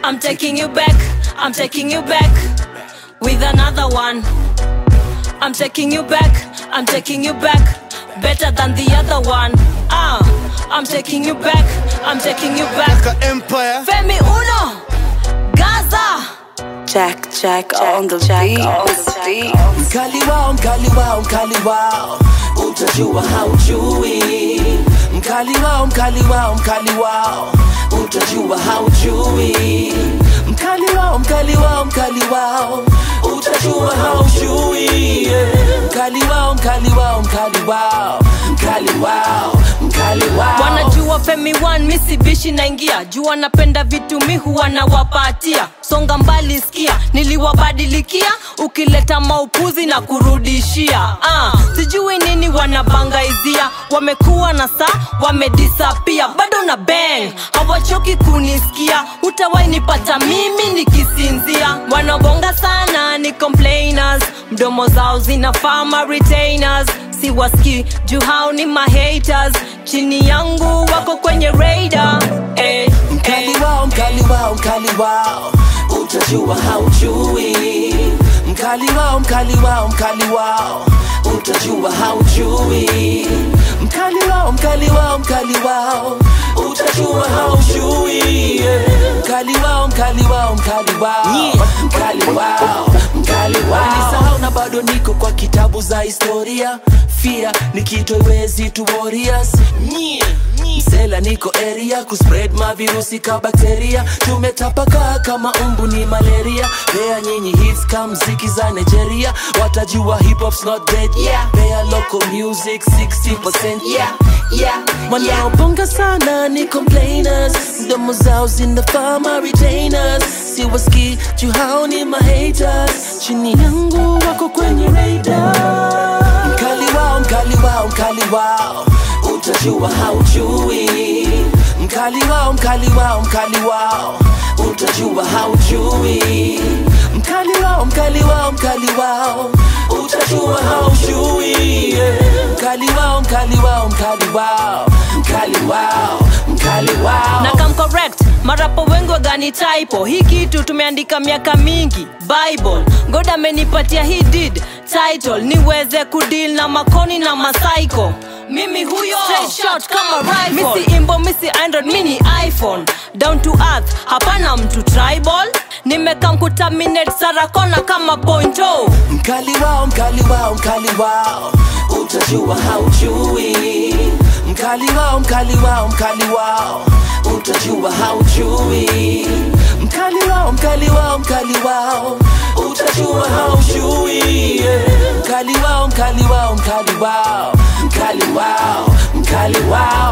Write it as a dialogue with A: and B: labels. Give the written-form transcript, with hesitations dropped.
A: I'm taking you back, I'm taking you back with another one. I'm taking you back, I'm taking you back better than the other one. I'm taking you back, I'm taking you back.
B: Like Empire.
A: Femi Uno, Gaza.
C: Jack on the beat.
D: Mkali wao, mkali wao, mkali wao, utajua haujui. Mkali wao, mkali wao, mkali wao, utajua haujui. Mkali wao, mkali wao, mkali wao, utajua haujui. Mkali wao, mkali wao, mkali wao, mkali wao, mkali wao.
A: Wanajua Femi One Mitsubishi naingia. Jua napenda vitu mi huwa nawapatia. Songa mbali sikia, niliwabadilikia. Ukileta maupuzi na kurudishia. Sijui nini wanabangaizia. Wamekuwa na saa, wamedisappear. Bado na bang, hawachoki kunisikia. Utawai nipata mimi nikisinzia. Wanabonga sana ni complainers. Mdomo zao zinafama retainers. Siwaski juu hao ni mahaters. Chini yangu wako kwenye radar.
D: Mkali wao, mkali wao, mkali wao, utajua haujui. Mkali wao, mkali wao, mkali wao, utajua haujui. Mkali wao, mkali wao, mkali wao, utajua haujui. Mkali wao, mkali wao, mkali wao, mkali wao, mkali wao. Nisahau na bado niko kwa kitabu za historia. Fear nikitoiwezi tu warriors. Msela niko area kuspread mavirusi ka bakteria. Tumetapaka kama umbu ni malaria. Pea nyinyi hits kama mziki za Nigeria. Watajua hip hop's not dead, yeah. Pea local music 60%, yeah. Wanaobonga sana ni complainers. Mdomo zao zinafama retainers. Siwaski juu hao ni mahaters. Chini yangu wako kwenye radar. Mkali wao, mkali wao, mkali wao, utajua haujui. Mkali wao, mkali wao, mkali wao, utajua haujui. Mkali wao, mkali wao, mkali wao, utajua haujui. Mkali wao, mkali wao, mkali wao, mkali wao, mkali wao.
A: Na come correct, marapo wengi wagani typo. Hii kitu tumeandika miaka mingi, Bible. God amenipatia hii did title niweze kudeal na makoni na masaiko. Mimi huyo straight shot kama rifle. Missy imbo, missy Android, mini iPhone. Down to earth, hapana mtu tribal. Nimekam kutaminate sarakona kama pointo.
D: Mkali wao, mkali wao, mkali wao, utajua haujui. Mkali wao, mkali wao, mkali wao, utajua haujui. Mkali wao, mkali wao, mkali wao, utajua haujui. Mkali wao, mkali wao, mkali wao, mkali wao, mkali wao.